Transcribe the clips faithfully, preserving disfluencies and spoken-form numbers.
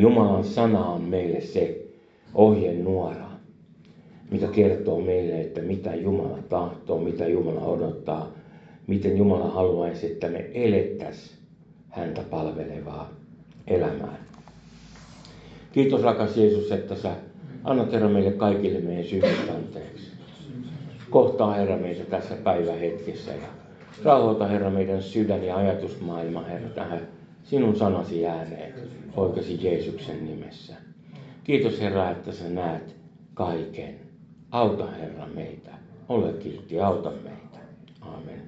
Jumalan sana on meille se ohjenuora, mikä kertoo meille, että mitä Jumala tahtoo, mitä Jumala odottaa, miten Jumala haluaisi, että me elettäisiin häntä palvelevaa elämää. Kiitos rakas Jeesus, että sä annat Herra meille kaikille meidän synnit anteeksi. Kohtaa Herra meitä tässä päivähetkessä ja rauhoita Herra meidän sydän ja ajatusmaailma Herra tähän sinun sanasi ääneen, poikasi Jeesuksen nimessä. Kiitos Herra, että sä näet kaiken. Auta Herra meitä. Ole kiltti, auta meitä. Aamen.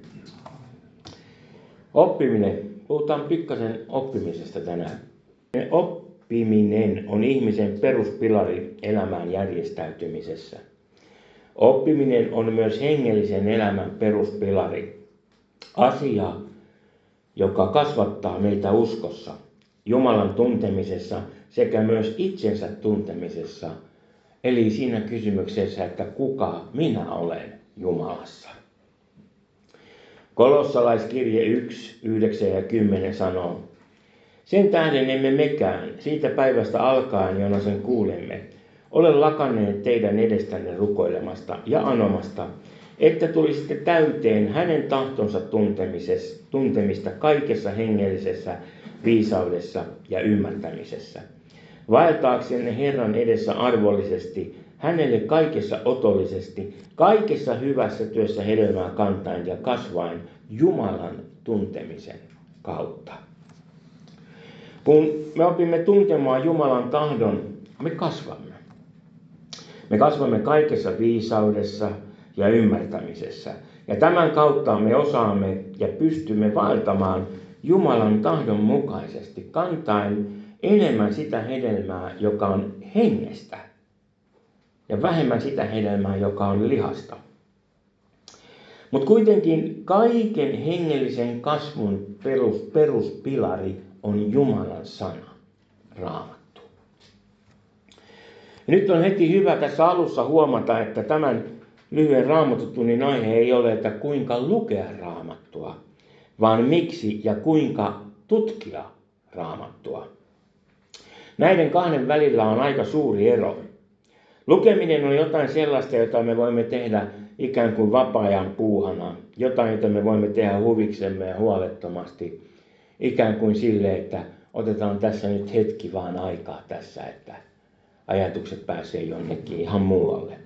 Oppiminen. Puhutaan pikkasen oppimisesta tänään. Oppiminen on ihmisen peruspilari elämän järjestäytymisessä. Oppiminen on myös hengellisen elämän peruspilari. Asia, joka kasvattaa meitä uskossa, Jumalan tuntemisessa sekä myös itsensä tuntemisessa. Eli siinä kysymyksessä, että kuka minä olen Jumalassa. Kolossalaiskirje yksi, yhdeksän ja kymmenen sanoo, sen tähden emme mekään, siitä päivästä alkaen, jona sen kuulemme, ole lakanneet teidän edestänne rukoilemasta ja anomasta, että tulisitte täyteen hänen tahtonsa tuntemista kaikessa hengellisessä viisaudessa ja ymmärtämisessä. Vaeltaaksenne Herran edessä arvollisesti, hänelle kaikessa otollisesti, kaikessa hyvässä työssä hedelmää kantaen ja kasvaen Jumalan tuntemisen kautta. Kun me opimme tuntemaan Jumalan tahdon, me kasvamme. Me kasvamme kaikessa viisaudessa ja ymmärtämisessä. Ja tämän kautta me osaamme ja pystymme vaeltamaan Jumalan tahdon mukaisesti, kantaen enemmän sitä hedelmää, joka on hengestä, ja vähemmän sitä hedelmää, joka on lihasta. Mutta kuitenkin kaiken hengellisen kasvun perus, peruspilari on Jumalan sana, Raamattu. Ja nyt on heti hyvä tässä alussa huomata, että tämän lyhyen Raamattutunnin aihe ei ole, että kuinka lukea Raamattua, vaan miksi ja kuinka tutkia Raamattua. Näiden kahden välillä on aika suuri ero. Lukeminen on jotain sellaista, jota me voimme tehdä ikään kuin vapaa-ajan puuhana. Jotain, jota me voimme tehdä huviksemme ja huolettomasti. Ikään kuin sille, että otetaan tässä nyt hetki vaan aikaa tässä, että ajatukset pääsee jonnekin ihan muualle.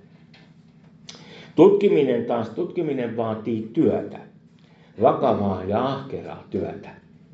Tutkiminen taas, tutkiminen vaatii työtä. Vakavaa ja ahkeraa työtä.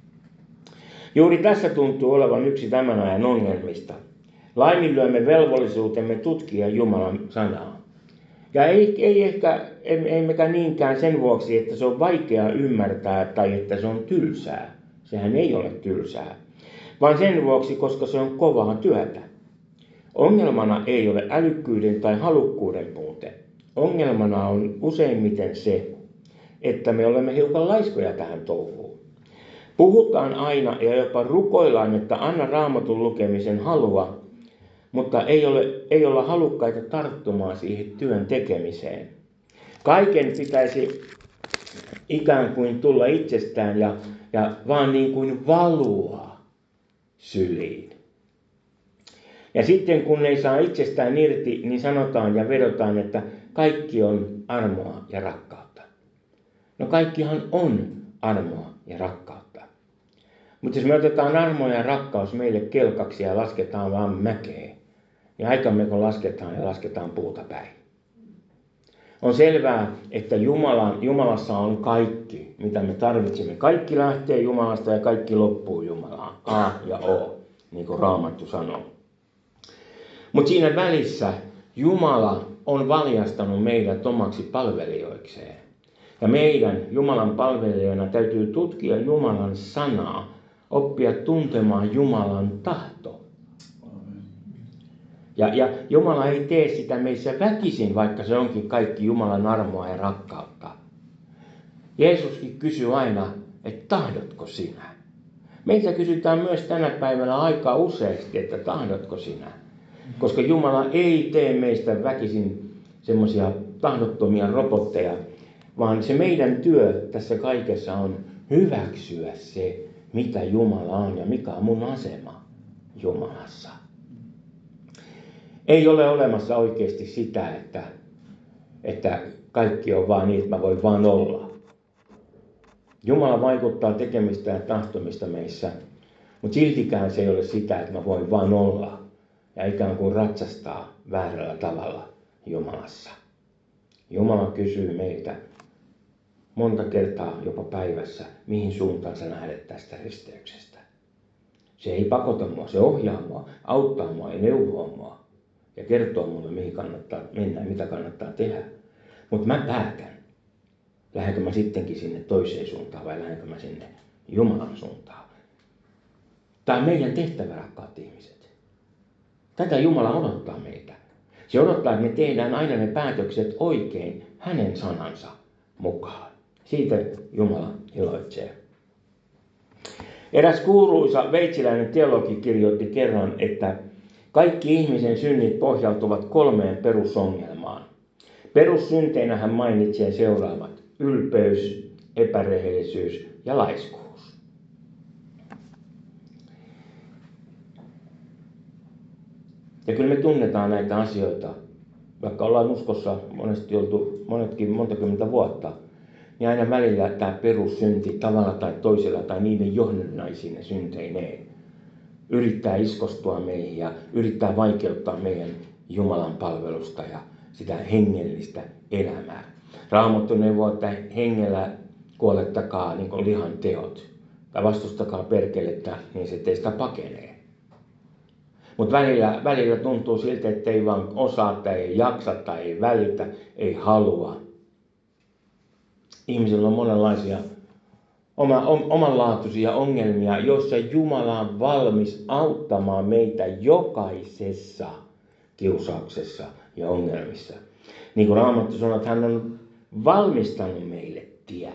Juuri tässä tuntuu olevan yksi tämän ajan ongelmista. Laiminlyömme velvollisuutemme tutkia Jumalan sanaa. Ja ei, ei ehkä, emmekä niinkään sen vuoksi, että se on vaikea ymmärtää tai että se on tylsää. Sehän ei ole tylsää. Vaan sen vuoksi, koska se on kovaa työtä. Ongelmana ei ole älykkyyden tai halukkuuden puute. Ongelmana on useimmiten se, että me olemme hiukan laiskoja tähän touhuun. Puhutaan aina ja jopa rukoillaan, että anna Raamatun lukemisen halua, mutta ei, ole, ei olla halukkaita tarttumaan siihen työn tekemiseen. Kaiken pitäisi ikään kuin tulla itsestään ja, ja vaan niin kuin valua syliin. Ja sitten kun ei saa itsestään irti, niin sanotaan ja vedotaan, että kaikki on armoa ja rakkautta. No kaikkihan on armoa ja rakkautta. Mutta jos me otetaan armo ja rakkaus meille kelkaksi ja lasketaan vaan mäkeä, niin aikamme kun lasketaan ja lasketaan puuta päin. On selvää, että Jumala, Jumalassa on kaikki, mitä me tarvitsemme. Kaikki lähtee Jumalasta ja kaikki loppuu Jumalaan. A ja O, niin kuin Raamattu sanoo. Mutta siinä välissä Jumala on valjastanut meidät omaksi palvelijoikseen. Ja meidän Jumalan palvelijoina täytyy tutkia Jumalan sanaa, oppia tuntemaan Jumalan tahto. Ja, ja Jumala ei tee sitä meissä väkisin, vaikka se onkin kaikki Jumalan armoa ja rakkautta. Jeesuskin kysyy aina, että tahdotko sinä? Meiltä kysytään myös tänä päivänä aika useasti, että tahdotko sinä? Koska Jumala ei tee meistä väkisin semmoisia tahdottomia robotteja, vaan se meidän työ tässä kaikessa on hyväksyä se, mitä Jumala on ja mikä on mun asema. Jumalassa. Ei ole olemassa oikeasti sitä, että, että kaikki on vaan niin, että mä voin vaan olla. Jumala vaikuttaa tekemistä ja tahtomista meissä, mutta siltikään se ei ole sitä, että mä voin vaan olla ja ikään kuin ratsastaa väärällä tavalla Jumalassa. Jumala kysyy meiltä monta kertaa jopa päivässä, mihin suuntaan sä lähdet tästä risteyksestä. Se ei pakota mua, se ohjaa mua, auttaa mua ja neuvoo mua ja kertoo mulle, mihin kannattaa mennä ja mitä kannattaa tehdä. Mutta mä päätän, lähdenkö mä sittenkin sinne toiseen suuntaan vai lähdenkö mä sinne Jumalan suuntaan. Tämä on meidän tehtävä, rakkaat ihmiset. Tätä Jumala odottaa meiltä. Se odottaa, että me tehdään aina ne päätökset oikein hänen sanansa mukaan. Siitä Jumala iloitsee. Eräs kuuluisa sveitsiläinen teologi kirjoitti kerran, että kaikki ihmisen synnit pohjautuvat kolmeen perusongelmaan. Perussynteinä hän mainitsee seuraavat: ylpeys, epärehellisyys ja laiskuus. Ja kyllä me tunnetaan näitä asioita, vaikka ollaan uskossa monesti oltu monetkin monta kymmentä vuotta, niin aina välillä tämä perussynti tavalla tai toisella tai niiden johdannaisine synteineen yrittää iskostua meihin ja yrittää vaikeuttaa meidän Jumalan palvelusta ja sitä hengellistä elämää. Raamattu neuvoo, että hengellä kuolettakaa niin kuin lihan teot tai vastustakaa perkelettä, niin se teistä pakenee. Mutta välillä, välillä tuntuu siltä, että ei vaan osaa tai ei jaksa tai ei välitä, ei halua. Ihmisillä on monenlaisia oma, om, omanlaatuisia ongelmia, joissa Jumala on valmis auttamaan meitä jokaisessa kiusauksessa ja ongelmissa. Niin kuin Raamattu sanoo, että hän on valmistanut meille tien.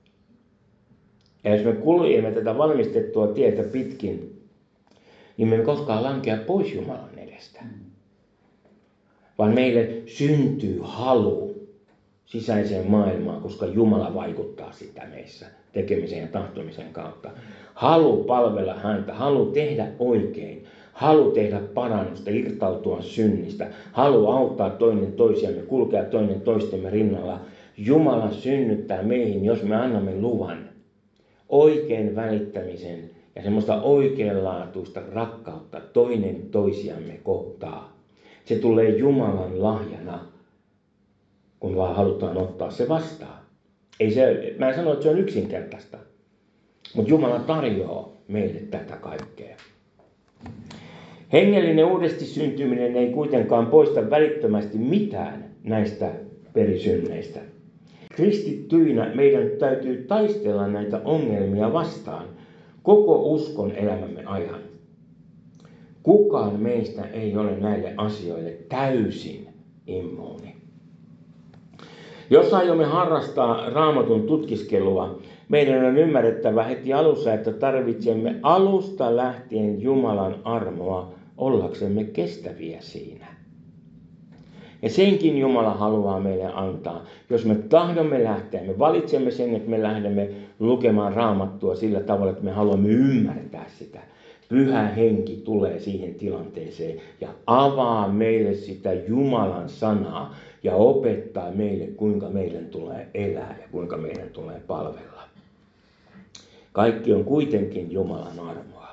Ja jos me kuljemme tätä valmistettua tietä pitkin, niin me emme koskaan lankea pois Jumalan edestä. Vaan meille syntyy halu sisäiseen maailmaan, koska Jumala vaikuttaa sitä meissä tekemisen ja tahtomisen kautta. Halu palvella häntä, halu tehdä oikein, halu tehdä parannusta, irtautua synnistä, halu auttaa toinen toisiamme, kulkea toinen toistemme rinnalla. Jumala synnyttää meihin, jos me annamme luvan, oikein välittämisen ja semmoista oikeanlaatuista rakkautta toinen toisiamme kohtaa. Se tulee Jumalan lahjana, kun vaan halutaan ottaa se vastaan. Ei se, mä en sano, että se on yksinkertaista, mutta Jumala tarjoaa meille tätä kaikkea. Hengellinen uudesti syntyminen ei kuitenkaan poista välittömästi mitään näistä perisynneistä. Kristittyinä meidän täytyy taistella näitä ongelmia vastaan koko uskon elämämme ajan. Kukaan meistä ei ole näille asioille täysin immuuni. Jos aiomme harrastaa Raamatun tutkiskelua, meidän on ymmärrettävä heti alussa, että tarvitsemme alusta lähtien Jumalan armoa ollaksemme kestäviä siinä. Ja senkin Jumala haluaa meille antaa. Jos me tahdomme lähteä, me valitsemme sen, että me lähdemme lukemaan Raamattua sillä tavalla, että me haluamme ymmärtää sitä. Pyhä henki tulee siihen tilanteeseen ja avaa meille sitä Jumalan sanaa ja opettaa meille, kuinka meidän tulee elää ja kuinka meidän tulee palvella. Kaikki on kuitenkin Jumalan armoa.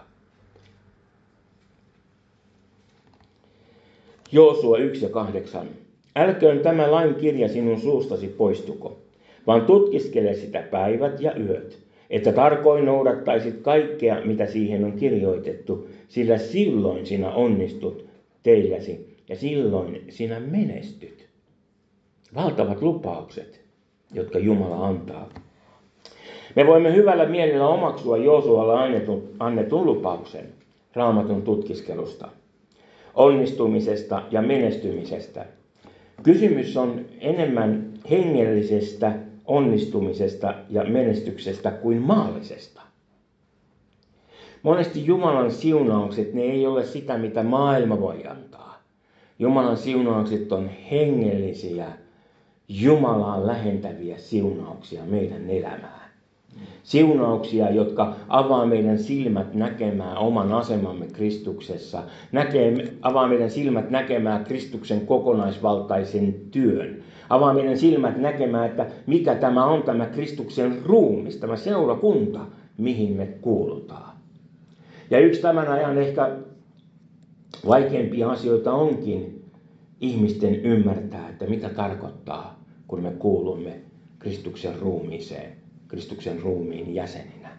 Joosua yksi ja kahdeksan. Älköön tämä lain kirja sinun suustasi poistuko, vaan tutkiskele sitä päivät ja yöt, että tarkoin noudattaisit kaikkea, mitä siihen on kirjoitettu, sillä silloin sinä onnistut teilläsi ja silloin sinä menestyt. Valtavat lupaukset, jotka Jumala antaa. Me voimme hyvällä mielellä omaksua Joosualle annetun, annetun lupauksen Raamatun tutkiskelusta, onnistumisesta ja menestymisestä. Kysymys on enemmän hengellisestä onnistumisesta ja menestyksestä kuin maallisesta. Monesti Jumalan siunaukset, ne ei ole sitä, mitä maailma voi antaa. Jumalan siunaukset on hengellisiä, Jumalaa lähentäviä siunauksia meidän elämään. Siunauksia, jotka avaa meidän silmät näkemään oman asemamme Kristuksessa, näkee, avaa meidän silmät näkemään Kristuksen kokonaisvaltaisen työn, avaa meidän silmät näkemään, että mikä tämä on tämä Kristuksen ruumis, tämä seurakunta, mihin me kuulutaan. Ja yksi tämän ajan ehkä vaikeimpia asioita onkin ihmisten ymmärtää, että mitä tarkoittaa, kun me kuulumme Kristuksen ruumiiseen, Kristuksen ruumiin jäseninä.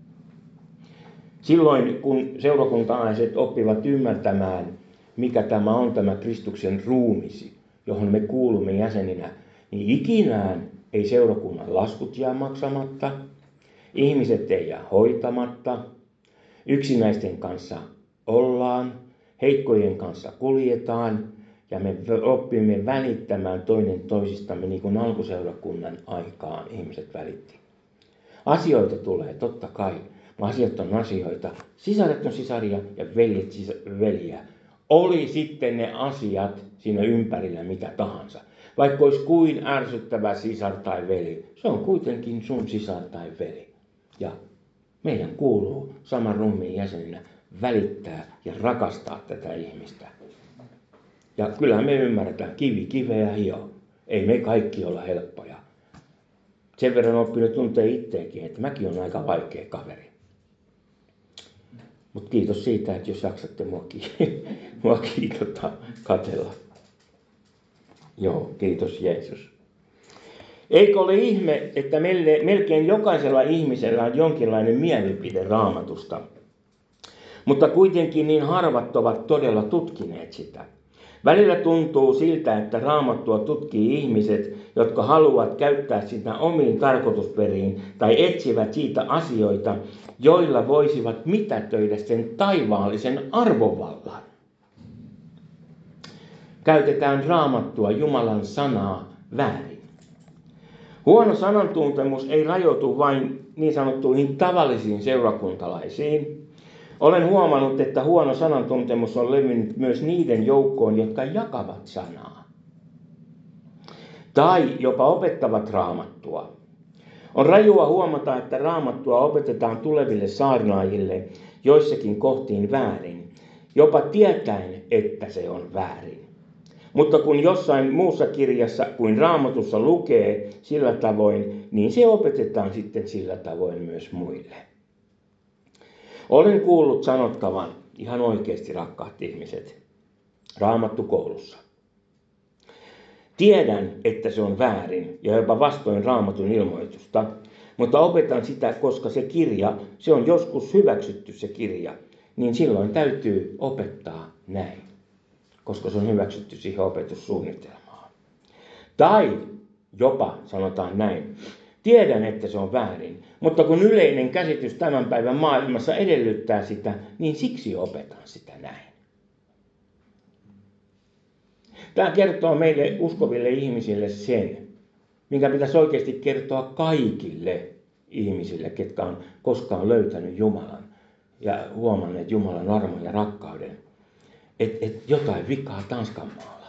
Silloin, kun seurakuntalaiset oppivat ymmärtämään, mikä tämä on tämä Kristuksen ruumisi, johon me kuulumme jäseninä, niin ikinään ei seurakunnan laskut jää maksamatta, ihmiset ei jää hoitamatta, yksinäisten kanssa ollaan, heikkojen kanssa kuljetaan ja me oppimme välittämään toinen toisistamme niin kuin alkuseurakunnan aikaan ihmiset välitti. Asioita tulee totta kai, asiat on asioita, sisaret on sisaria ja veljet sisar- veljiä. Oli sitten ne asiat siinä ympärillä mitä tahansa. Vaikka olisi kuin ärsyttävä sisar tai veli, se on kuitenkin sun sisar tai veli. Ja meidän kuuluu saman ruumiin jäsenenä välittää ja rakastaa tätä ihmistä. Ja kyllähän me ymmärretään, kivi kiveä hio. Ei me kaikki olla helppoja. Sen verran oppinut tuntee itseäkin, että mäkin on aika vaikea kaveri. Mutta kiitos siitä, että jos jaksatte muakin, muakin tota, katsella. Joo, kiitos Jeesus. Eikö ole ihme, että meille, melkein jokaisella ihmisellä on jonkinlainen mielipide Raamatusta, mutta kuitenkin niin harvat ovat todella tutkineet sitä. Välillä tuntuu siltä, että Raamattua tutkii ihmiset, jotka haluavat käyttää sitä omiin tarkoitusperiin tai etsivät siitä asioita, joilla voisivat mitätöidä sen taivaallisen arvovallan. Käytetään Raamattua, Jumalan sanaa, väärin. Huono sanantuntemus ei rajoitu vain niin sanottuihin tavallisiin seurakuntalaisiin. Olen huomannut, että huono sanantuntemus on levinnyt myös niiden joukkoon, jotka jakavat sanaa. Tai jopa opettavat Raamattua. On rajua huomata, että Raamattua opetetaan tuleville saarnaajille joissakin kohtiin väärin, jopa tietäen, että se on väärin. Mutta kun jossain muussa kirjassa kuin Raamatussa lukee sillä tavoin, niin se opetetaan sitten sillä tavoin myös muille. Olen kuullut sanottavan, ihan oikeasti rakkaat ihmiset, Raamattukoulussa. Tiedän, että se on väärin ja jopa vastoin Raamatun ilmoitusta, mutta opetan sitä, koska se kirja, se on joskus hyväksytty se kirja, niin silloin täytyy opettaa näin, koska se on hyväksytty siihen opetussuunnitelmaan. Tai jopa sanotaan näin. Tiedän, että se on väärin, mutta kun yleinen käsitys tämän päivän maailmassa edellyttää sitä, niin siksi opetan sitä näin. Tämä kertoo meille uskoville ihmisille sen, minkä pitäisi oikeasti kertoa kaikille ihmisille, ketkä on koskaan löytänyt Jumalan ja huomanneet Jumalan armon ja rakkauden, että et jotain vikaa Tanskanmaalla.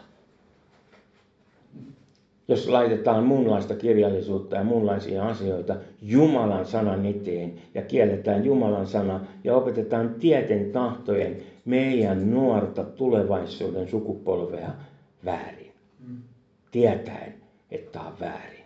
Jos laitetaan muunlaista kirjallisuutta ja muunlaisia asioita Jumalan sanan eteen ja kielletään Jumalan sana ja opetetaan tieten tahtojen meidän nuorta tulevaisuuden sukupolvea väärin. Tietäen, että on väärin.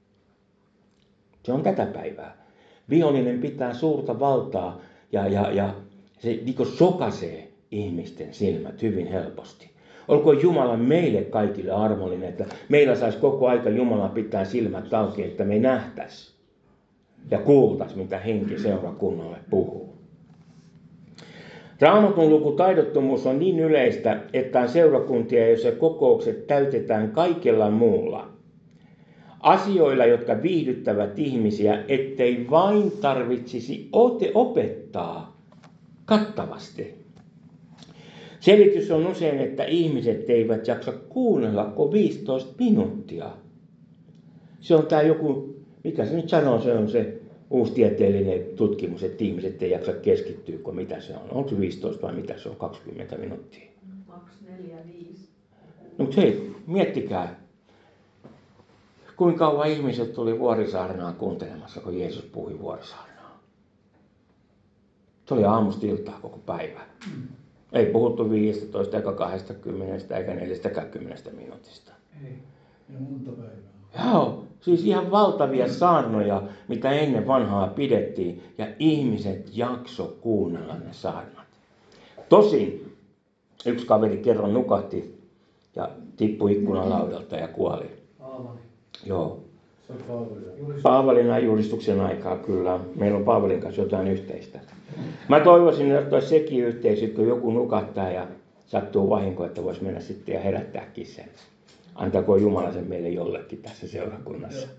Se on tätä päivää. Vihollinen pitää suurta valtaa ja, ja, ja se niin kuin sokaisee ihmisten silmät hyvin helposti. Olkoon Jumala meille kaikille armollinen, että meillä saisi koko aika Jumala pitää silmät auki, että me nähtäisi ja kuultaisi, mitä henki seurakunnalle puhuu. Raamatun lukutaidottomuus on niin yleistä, että on seurakuntia, joissa kokoukset täytetään kaikella muulla. Asioilla, jotka viihdyttävät ihmisiä, ettei vain tarvitsisi opettaa kattavasti. Selitys on usein, että ihmiset eivät jaksa kuunnella kuin viisitoista minuuttia. Se on tämä joku, mikä se nyt sanoo, se on se uusi tieteellinen tutkimus, että ihmiset ei jaksa keskittyä, kun mitä se on. Onko se viisitoista vai mitä se on, kaksikymmentä minuuttia? kaksi, neljä, viisi. No mutta hei, miettikää. Kuinka kauan ihmiset tuli Vuorisaarnaa kuuntelemassa, kun Jeesus puhui Vuorisaarnaa? Se oli aamusta iltaa koko päivä. Ei puhuttu viidestätoista eikä kaksikymmentä eikä neljästäkymmenestä minuutista. Ei, ja monta päivää. Joo, siis ihan valtavia saarnoja, mitä ennen vanhaa pidettiin, ja ihmiset jakso kuunnella ne saarnat. Tosin yksi kaveri kerran nukahti ja tippui ikkunalaudalta ja kuoli. Paavali. Joo. Se on Paavali. Paavalin julistuksen aikaa kyllä. Meillä on Paavalin kanssa jotain yhteistä. Mä toivoisin, että olisi sekin yhteisö, kun joku nukahtaa ja sattuu vahinko, että voisi mennä sitten ja herättääkin sen. Antakoon Jumala sen meille jollekin tässä seurakunnassa.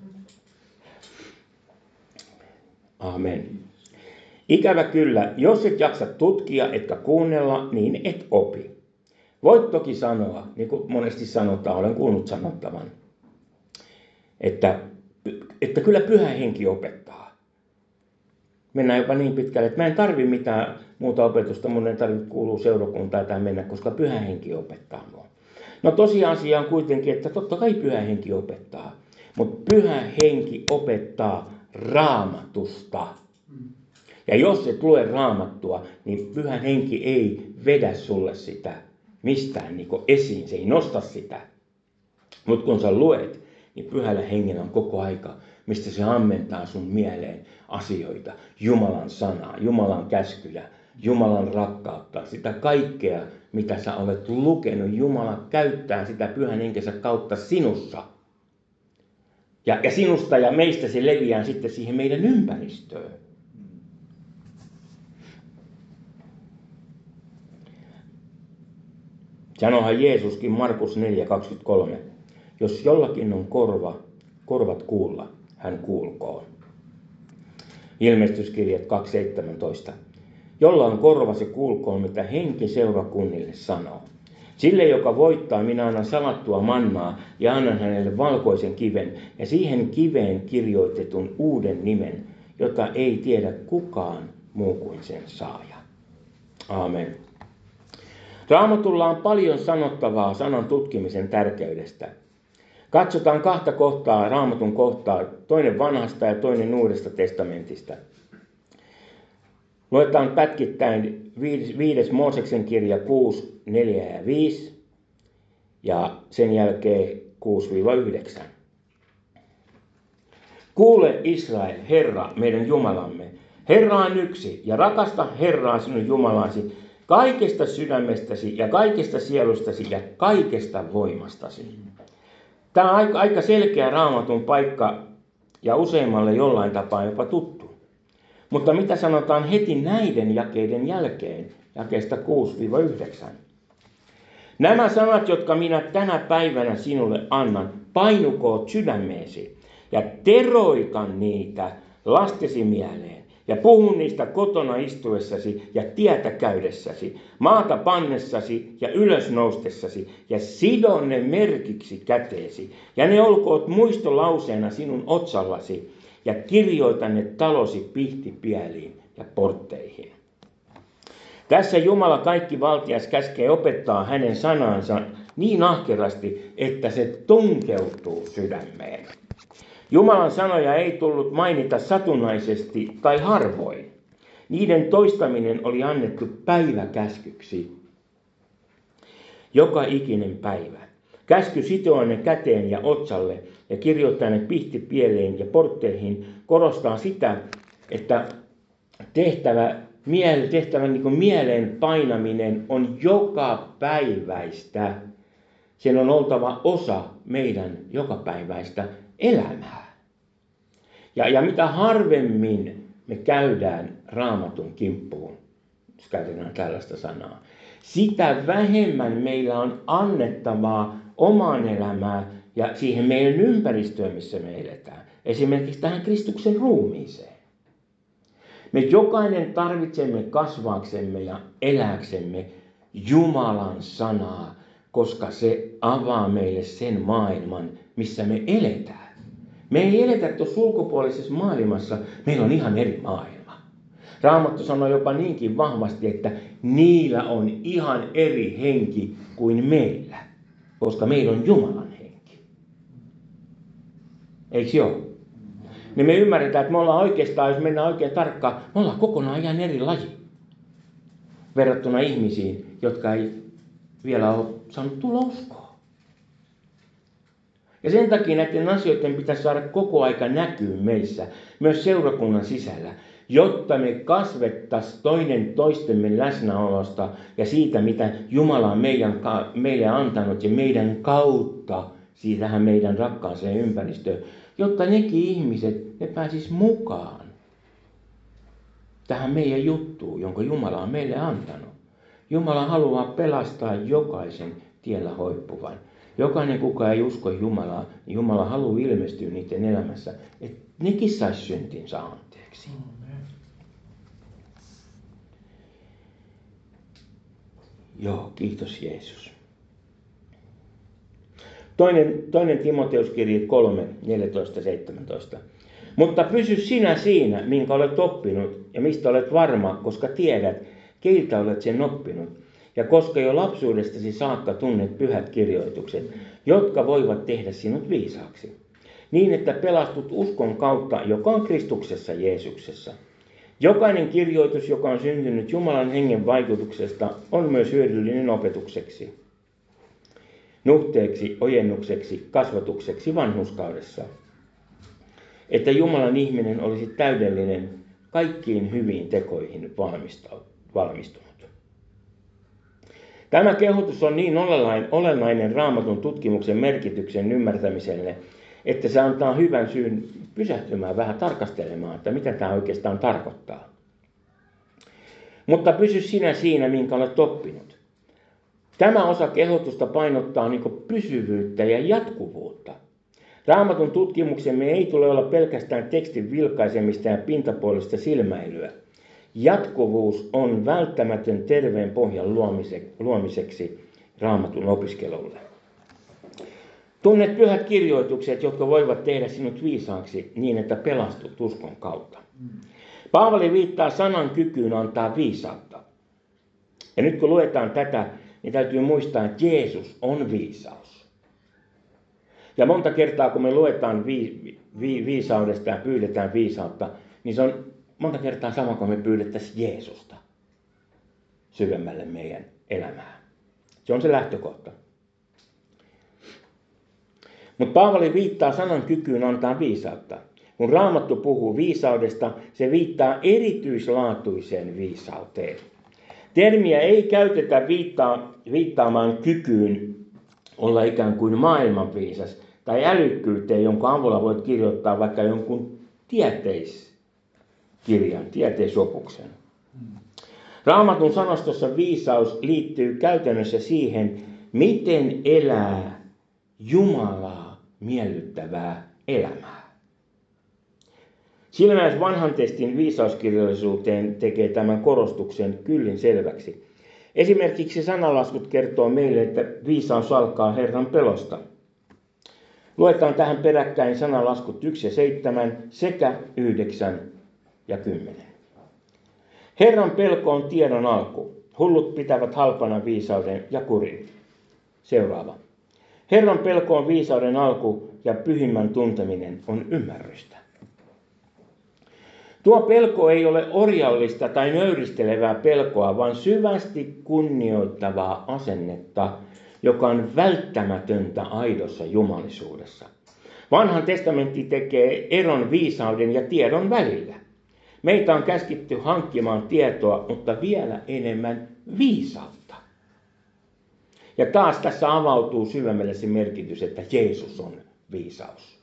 Amen. Ikävä kyllä, jos et jaksa tutkia etkä kuunnella, niin et opi. Voit toki sanoa, niin kuin monesti sanotaan, olen kuullut sanottavan, että, että kyllä Pyhä Henki opettaa. Mennään jopa niin pitkälle, että mä en tarvi mitään muuta opetusta, mun ei tarvitse kuulua seurakuntaan tai mennä, koska Pyhä Henki opettaa mua. No tosiasia on kuitenkin, että totta kai Pyhä Henki opettaa, mutta Pyhä Henki opettaa Raamatusta. Ja jos et lue Raamattua, niin Pyhä Henki ei vedä sulle sitä mistään niin kuin esiin, se ei nosta sitä. Mutta kun sä luet, niin Pyhällä Hengellä on koko aika, mistä se ammentaa sun mieleen asioita, Jumalan sanaa, Jumalan käskyjä, Jumalan rakkautta, sitä kaikkea, mitä sä olet lukenut. Jumala käyttää sitä Pyhän Henkensä kautta sinussa. Ja, ja sinusta ja meistä se leviää sitten siihen meidän ympäristöön. Sanohan Jeesuskin Markus neljä kaksikymmentäkolme. Jos jollakin on korva, korvat kuulla, hän kuulkoon. Ilmestyskirjat kaksi seitsemäntoista. Jolla on korva, se kuulkoon, mitä henki seurakunnille sanoo. Sille, joka voittaa, minä annan salattua mannaa ja annan hänelle valkoisen kiven ja siihen kiveen kirjoitetun uuden nimen, jota ei tiedä kukaan muu kuin sen saaja. Aamen. Raamatulla on paljon sanottavaa sanan tutkimisen tärkeydestä. Katsotaan kahta kohtaa, Raamatun kohtaa, toinen vanhasta ja toinen uudesta testamentista. Luetaan pätkittäin viides Mooseksen kirja kuusi, neljä ja viisi ja sen jälkeen kuusi yhdeksän. Kuule Israel, Herra, meidän Jumalamme. Herra on yksi ja rakasta Herraa sinun Jumalasi kaikesta sydämestäsi ja kaikesta sielustasi ja kaikesta voimastasi. Tämä on aika, aika selkeä Raamatun paikka ja useimmalle jollain tapaa jopa tuttu. Mutta mitä sanotaan heti näiden jakeiden jälkeen, jakeesta kuusi yhdeksän? Nämä sanat, jotka minä tänä päivänä sinulle annan, painukoot sydämeesi ja teroitan niitä lastesi mieleen. Ja puhun niistä kotona istuessasi ja tietä käydessäsi, maata pannessasi ja ylös noustessasi, ja sidon ne merkiksi käteesi. Ja ne olkoot muistolauseena sinun otsallasi, ja kirjoita ne talosi pihtipieliin ja portteihin. Tässä Jumala kaikkivaltias käskee opettaa hänen sanansa niin ahkerasti, että se tunkeutuu sydämeen. Jumalan sanoja ei tullut mainita satunnaisesti tai harvoin. Niiden toistaminen oli annettu päiväkäskyksi. Joka ikinen päivä. Käsky sitoa ne käteen ja otsalle ja kirjoittaa ne pihtipieleen ja portteihin korostaa sitä, että tehtävä, miele, tehtävä niin kuin mieleen painaminen on joka päiväistä. Sen on oltava osa meidän jokapäiväistä elämää. Ja, ja mitä harvemmin me käydään Raamatun kimppuun, jos käytetään tällaista sanaa, sitä vähemmän meillä on annettavaa omaan elämään ja siihen meidän ympäristöön, missä me eletään. Esimerkiksi tähän Kristuksen ruumiiseen. Me jokainen tarvitsemme kasvaaksemme ja elääksemme Jumalan sanaa, koska se avaa meille sen maailman, missä me eletään. Me ei eletä tuossa ulkopuolisessa maailmassa, meillä on ihan eri maailma. Raamattu sanoo jopa niinkin vahvasti, että niillä on ihan eri henki kuin meillä, koska meillä on Jumalan henki. Eikö joo? Niin me ymmärretään, että me ollaan oikeastaan, jos mennään oikein tarkkaan, me ollaan kokonaan ihan eri laji verrattuna ihmisiin, jotka ei vielä ole saanut tulla uskoon. Ja sen takia näiden asioiden pitäisi saada koko aika näkyä meissä, myös seurakunnan sisällä, jotta me kasvettaisiin toinen toistemme läsnäolosta ja siitä, mitä Jumala on meidän, meille antanut ja meidän kautta siitähän meidän rakkaaseen ympäristöön, jotta nekin ihmiset, ne pääsis mukaan tähän meidän juttuun, jonka Jumala on meille antanut. Jumala haluaa pelastaa jokaisen tiellä hoippuvan. Jokainen, kuka ei usko Jumalaa, niin Jumala haluaa ilmestyä niiden elämässä, että nekin saisi syntinsä anteeksi. Joo, kiitos Jeesus. Toinen, toinen Timoteuskirje kolme, neljätoista seitsemäntoista. Mutta pysy sinä siinä, minkä olet oppinut ja mistä olet varma, koska tiedät, keiltä olet sen oppinut. Ja koska jo lapsuudestasi saakka tunnet pyhät kirjoitukset, jotka voivat tehdä sinut viisaaksi. Niin, että pelastut uskon kautta, joka on Kristuksessa Jeesuksessa. Jokainen kirjoitus, joka on syntynyt Jumalan hengen vaikutuksesta, on myös hyödyllinen opetukseksi, nuhteeksi, ojennukseksi, kasvatukseksi vanhurskaudessa. Että Jumalan ihminen olisi täydellinen, kaikkiin hyviin tekoihin valmistunut. Tämä kehotus on niin olennainen Raamatun tutkimuksen merkityksen ymmärtämiselle, että se antaa hyvän syyn pysähtymään vähän tarkastelemaan, että mitä tämä oikeastaan tarkoittaa. Mutta pysy sinä siinä, minkä olet oppinut. Tämä osa kehotusta painottaa niin kuin pysyvyyttä ja jatkuvuutta. Raamatun tutkimuksemme ei tule olla pelkästään tekstin vilkaisemista ja pintapuolista silmäilyä. Jatkuvuus on välttämätön terveen pohjan luomiseksi Raamatun opiskelulle. Tunnet pyhät kirjoitukset, jotka voivat tehdä sinut viisaaksi niin, että pelastut uskon kautta. Paavali viittaa sanan kykyyn antaa viisautta. Ja nyt kun luetaan tätä, niin täytyy muistaa, että Jeesus on viisaus. Ja monta kertaa, kun me luetaan vi- vi- viisaudesta ja pyydetään viisautta, niin se on monta kertaa sama kuin me pyydettäisiin Jeesusta syvemmälle meidän elämään. Se on se lähtökohta. Mutta Paavali viittaa sanan kykyyn antaa viisautta. Kun Raamattu puhuu viisaudesta, se viittaa erityislaatuiseen viisauteen. Termiä ei käytetä viittaa, viittaamaan kykyyn olla ikään kuin maailmanviisas tai älykkyyteen, jonka avulla voit kirjoittaa vaikka jonkun tieteiskirjan, tieteisopuksen. Raamatun sanastossa viisaus liittyy käytännössä siihen, miten elää Jumalaa miellyttävää elämää. Sillä myös vanhan testin viisauskirjallisuuteen tekee tämän korostuksen kyllin selväksi. Esimerkiksi sanalaskut kertoo meille, että viisaus alkaa Herran pelosta. Luetaan tähän peräkkäin sanalaskut yksi ja seitsemän sekä yhdeksän ja kymmenen. Herran pelko on tiedon alku. Hullut pitävät halpana viisauden ja kurin. Seuraava. Herran pelko on viisauden alku ja pyhimmän tunteminen on ymmärrystä. Tuo pelko ei ole orjallista tai nöyristelevää pelkoa, vaan syvästi kunnioittavaa asennetta, joka on välttämätöntä aidossa jumalisuudessa. Vanhan testamentti tekee eron viisauden ja tiedon välillä. Meitä on käskitty hankkimaan tietoa, mutta vielä enemmän viisautta. Ja taas tässä avautuu syvemmälle se merkitys, että Jeesus on viisaus.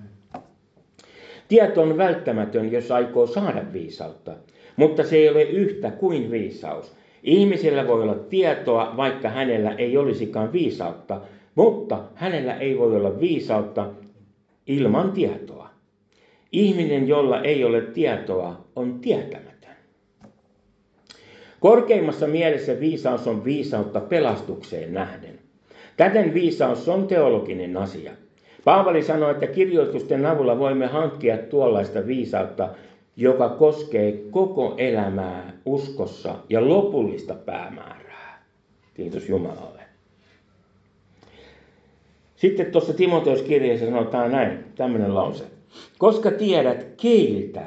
Tieto on välttämätön, jos aikoo saada viisautta, mutta se ei ole yhtä kuin viisaus. Ihmisellä voi olla tietoa, vaikka hänellä ei olisikaan viisautta, mutta hänellä ei voi olla viisautta ilman tietoa. Ihminen, jolla ei ole tietoa, on tietämätön. Korkeimmassa mielessä viisaus on viisautta pelastukseen nähden. Täten viisaus on teologinen asia. Paavali sanoi, että kirjoitusten avulla voimme hankkia tuollaista viisautta, joka koskee koko elämää uskossa ja lopullista päämäärää. Kiitos Jumalalle. Sitten tuossa Timoteuskirjeessä sanotaan näin, tämmöinen lause. Koska tiedät, keiltä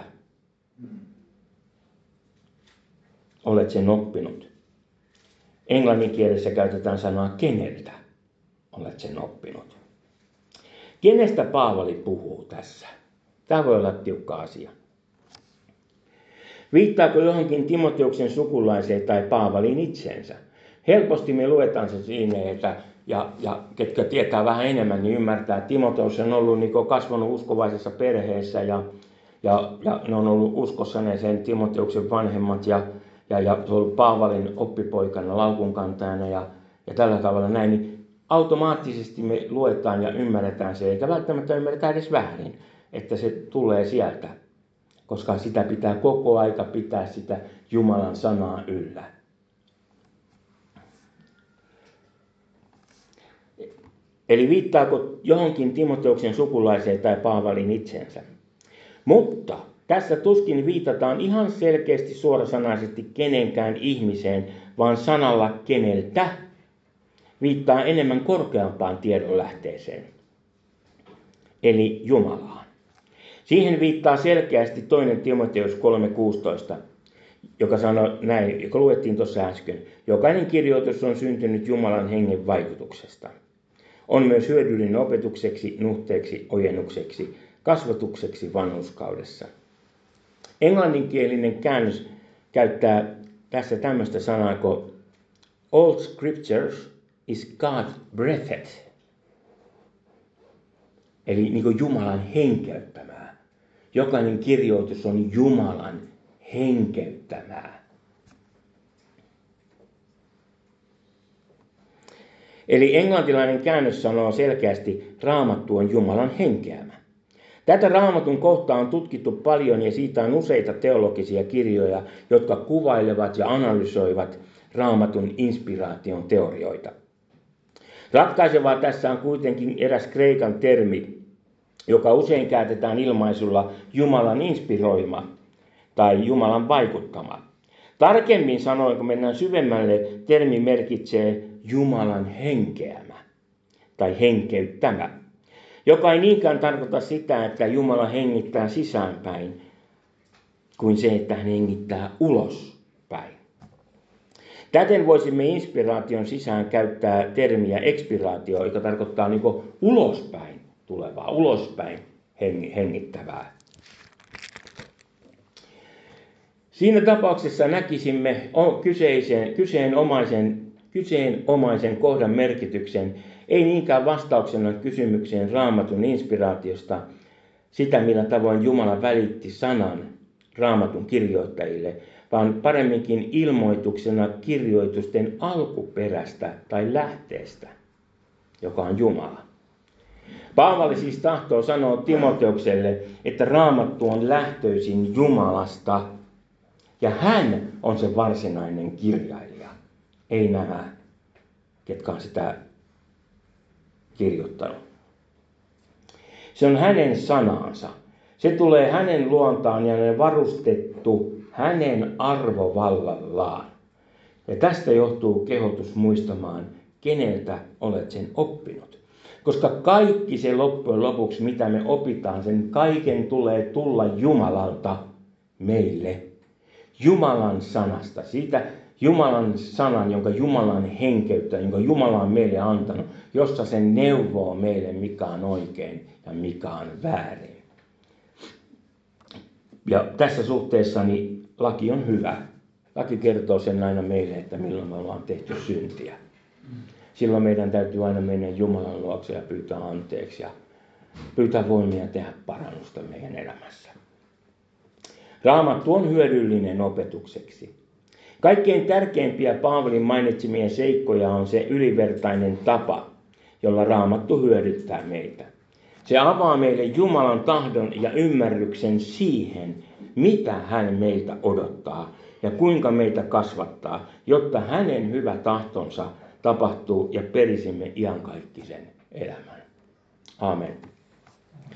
olet sen oppinut. Englannin kielessä käytetään sanaa keneltä olet sen oppinut. Kenestä Paavali puhuu tässä? Tämä voi olla tiukka asia. Viittaako johonkin Timoteuksen sukulaiseen tai Paavalin itseensä? Helposti me luetaan se siinä, että ja, ja ketkä tietää vähän enemmän, niin ymmärtää, että Timoteus on ollut niin kasvanut uskovaisessa perheessä ja, ja, ja ne on ollut uskossa ne sen Timoteuksen vanhemmat ja, ja, ja ollut Paavalin oppipoikana, laukunkantajana ja, ja tällä tavalla näin. Niin automaattisesti me luetaan ja ymmärretään se, eikä välttämättä ymmärretä edes väärin, että se tulee sieltä, koska sitä pitää koko aika pitää sitä Jumalan sanaa yllä. Eli viittaako johonkin Timoteuksen sukulaiseen tai Paavalin itsensä. Mutta tässä tuskin viitataan ihan selkeästi suorasanaisesti kenenkään ihmiseen, vaan sanalla keneltä viittaa enemmän korkeampaan tiedonlähteeseen, eli Jumalaan. Siihen viittaa selkeästi toinen Timoteus kolme kuusitoista, joka sanoi näin, joka luettiin tuossa äsken. Jokainen kirjoitus on syntynyt Jumalan hengen vaikutuksesta. On myös hyödyllinen opetukseksi, nuhteeksi, ojennukseksi, kasvatukseksi vanhurskaudessa. Englanninkielinen käännös käyttää tässä tämmöistä sanaa kuin all scriptures is God breathed. Eli niin kuin Jumalan henkeyttämää. Jokainen kirjoitus on Jumalan henkeyttämää. Eli englantilainen käännös sanoo selkeästi, Raamattu on Jumalan henkeämä. Tätä Raamatun kohtaa on tutkittu paljon ja siitä on useita teologisia kirjoja, jotka kuvailevat ja analysoivat Raamatun inspiraation teorioita. Ratkaisevaa tässä on kuitenkin eräs kreikan termi, joka usein käytetään ilmaisulla Jumalan inspiroima tai Jumalan vaikuttama. Tarkemmin sanoen, kun mennään syvemmälle, termi merkitsee Jumalan henkeämä tai henkeyttämä, joka ei niinkään tarkoita sitä, että Jumala hengittää sisäänpäin, kuin se, että hän hengittää ulospäin. Täten voisimme inspiraation sisään käyttää termiä expiraatio, joka tarkoittaa niin kuin ulospäin tulevaa, ulospäin hengittävää. Siinä tapauksessa näkisimme kyseisen, kyseenomaisen, kyseenomaisen kohdan merkityksen, ei niinkään vastauksena kysymykseen Raamatun inspiraatiosta, sitä millä tavoin Jumala välitti sanan Raamatun kirjoittajille, vaan paremminkin ilmoituksena kirjoitusten alkuperästä tai lähteestä, joka on Jumala. Paavali siis tahtoo sanoa Timoteukselle, että Raamattu on lähtöisin Jumalasta, ja hän on se varsinainen kirjailija, ei nämä, ketkä on sitä kirjoittanut. Se on hänen sanansa. Se tulee hänen luontaan ja ne varustettu hänen arvovallallaan. Ja tästä johtuu kehotus muistamaan, keneltä olet sen oppinut. Koska kaikki se loppujen lopuksi, mitä me opitaan, sen kaiken tulee tulla Jumalalta meille. Jumalan sanasta, siitä Jumalan sanan, jonka Jumalan henkeyttä, jonka Jumala on meille antanut, jossa se neuvoo meille, mikä on oikein ja mikä on väärin. Ja tässä suhteessa niin laki on hyvä. Laki kertoo sen aina meille, että milloin me ollaan tehty syntiä. Silloin meidän täytyy aina mennä Jumalan luokse ja pyytää anteeksi ja pyytää voimia tehdä parannusta meidän elämässä. Raamattu on hyödyllinen opetukseksi. Kaikkein tärkeimpiä Paavalin mainitsemia seikkoja on se ylivertainen tapa, jolla Raamattu hyödyttää meitä. Se avaa meille Jumalan tahdon ja ymmärryksen siihen, mitä hän meiltä odottaa ja kuinka meitä kasvattaa, jotta hänen hyvä tahtonsa tapahtuu ja perisimme iankaikkisen elämän. Amen.